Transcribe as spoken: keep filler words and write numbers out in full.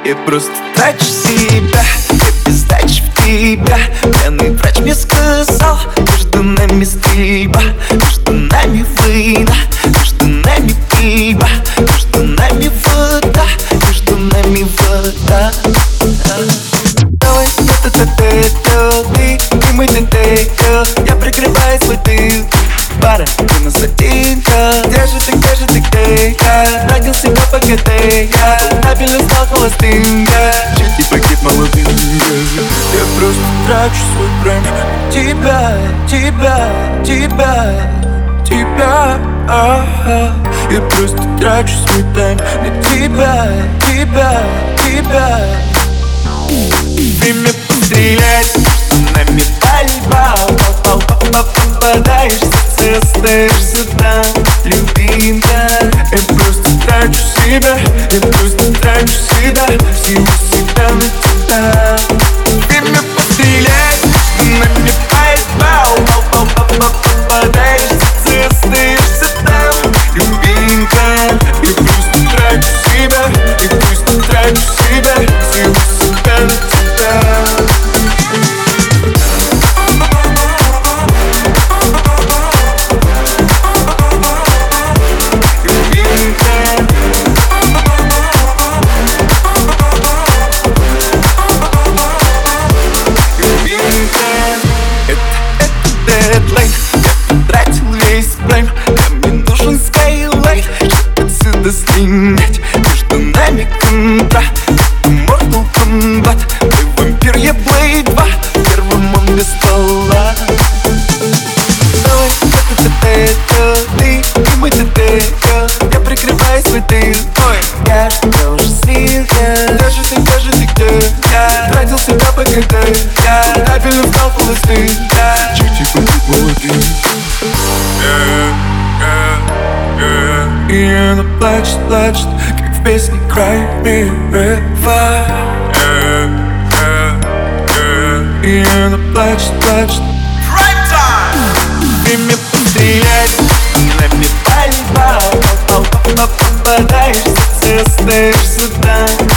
Я просто трачу себя, я без сдачи в тебя. Пьяный врач мне сказал, между нами стрельба, между нами война, между нами пиво, между нами вода, между нами вода. Давай, это ты, ты и мы ты, я прикрываю свой тыл. Пара, ты нас один-ка. Где же ты, где же ты, где я? Родил себя по ГТ, я стабильно стал холостым, я чуть не погиб молодым, я просто трачу свой прайм. Тебя, тебя, тебя, тебя, а-а. Я просто трачу свой тайм на тебя, тебя, тебя. Время пострелять, нами пальба. Попадаешься, остаешься там, любимка. Я просто трачу себя, я просто трачу себя, всего себя на тебя. Время пострелять, нами пальба. Попадаешься, остаешься там, любимка. Я просто трачу себя, я просто трачу себя, всего себя на тебя. Снять между нами контракт. Mortal Kombat, ты вампир, я Блейд два. Первым он без ствола. Давай, это ты, ты и мы ты, я прикрываю свой тыл. Ой, я что уже слил, я. Где же ты, где же ты, где я? Тратил себя по ГТ, я стабильно стал холостым, я чуть-чуть погиб молодым. И она плачет, плачет, как в песне Cry Me River. И она плачет, плачет. Время пострелять, нами пальба. Попадаешься, остаешься там.